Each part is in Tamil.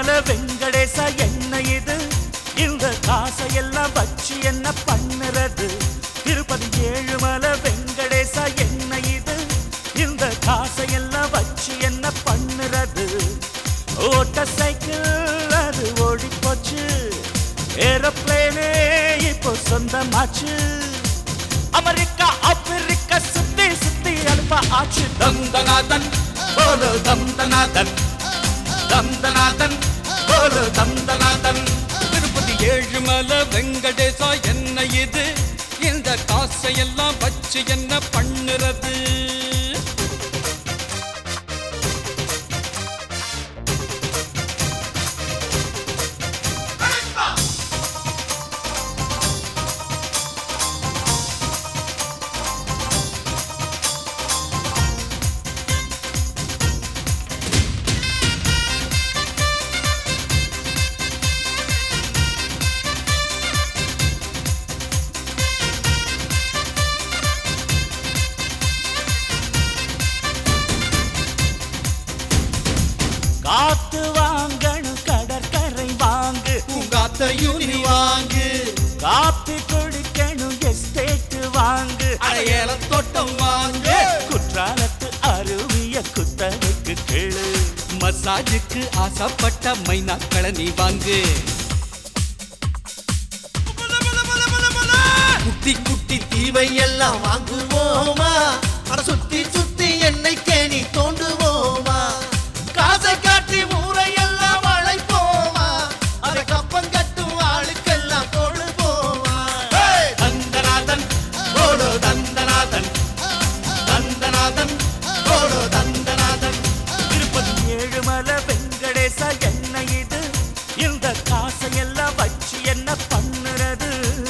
ஏழுமலை வெங்கடேசா என்ன இது இந்த காசையெல்லாம் வச்சு என்ன பண்ணுறது திருப்பதி ஏழுமலை வெங்கடேசா என்ன இது இந்த காசையெல்லாம் வச்சு என்ன பண்ணுறது ஓட்ட சைக்கிள் அது ஓடி போச்சு ஏரோப்ளேனே இப்போ சொந்தமாச்சு அமெரிக்கா ஆப்பிரிக்கா சுத்தி சுத்தி அனுப்ப ஆச்சு தந்தநாதன் போல தந்தநாதன் தந்தநாதன் போல தந்தநாதன் திருப்பதி ஏழுமலை வெங்கடேசா என்ன இது இந்த காசையெல்லாம் வச்சு என்ன பண்ணுறது காத்து வாங்கணும் கடற்கரை வாங்கு உங்காத்த யூனி வாங்கு காப்பி குடிக்கணும் எஸ்டேட் வாங்கு அடையல தோட்டம் வாங்கு குற்றாலத்து அருவிய குத்தகைக்கு கேளு மசாஜுக்கு ஆசைப்பட்ட மைனாக்களை நீ வாங்கு குட்டி குட்டி தீவை எல்லாம் வாங்குவோமா அட சுத்தி சுத்தி என்னை கேணி தோண்டுவோமா காசை காட்டி ஊரையெல்லாம் அழைப்போமா அதை கப்பம் கட்டும் ஆளுக்கெல்லாம் தொழுவோமா தந்தநாதன் போலோ தந்தநாதன் தந்தநாதன் போலோ தந்தநாதன் திருப்பதி ஏழுமலை வெங்கடேசா என்ன இது இந்த காசையெல்லாம் வச்சு என்ன பண்ணுறது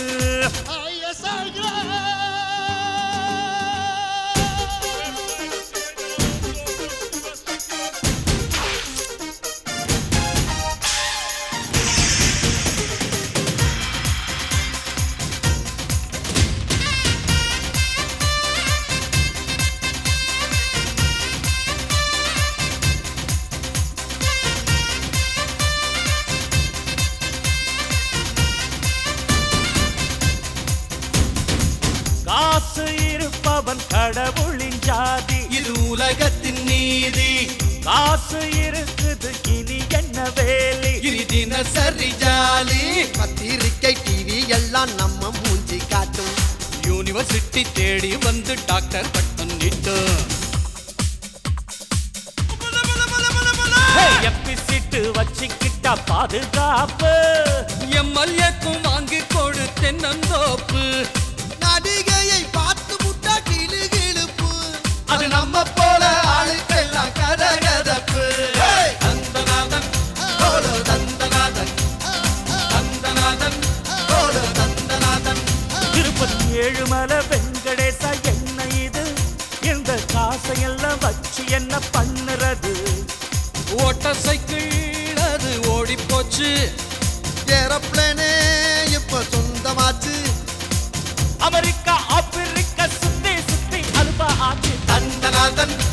காசு இருப்பவன் கடவுளின் ஜாதி இது உலகத்தின் நீதி காசு இருக்குது இனி என்ன வேலி இது தினசரி ஜாலி பத்திரிக்கை டிவி எல்லாம் நம்ம மூஞ்சி காட்டும் யூனிவர்சிட்டி தேடி வந்து டாக்டர் பட்டம் நீட்டு எப்பி சீட்டு வச்சுக்கிட்டா பாதுகாப்பு எம்எல்ஏக்கும் வாங்கி கொடு தென்னந்தோப்பு நடிகையை பார்த்து முட்டா கிளு கிளுப்பு அது நம்ம போல ஆளுக்கெல்லாம் கதகதப்பு தந்தநாதன் போலோ தந்தநாதன் தந்தநாதன் போலோ தந்தநாதன் திருப்பதி ஏழுமலை வெங்கடேசா என்ன இது இந்த காசையெல்லாம் வச்சு என்ன பண்ணுறது ஓட்ட சைக்கிள் அது ஓடி போச்சு ஏரோப்ளேனே இப்ப சொந்தமாச்சு அமெரிக்கா ஆப்பிரிக்கா சுத்தி சுத்தி அனுப்ப ஆச்சு தந்தநாதன்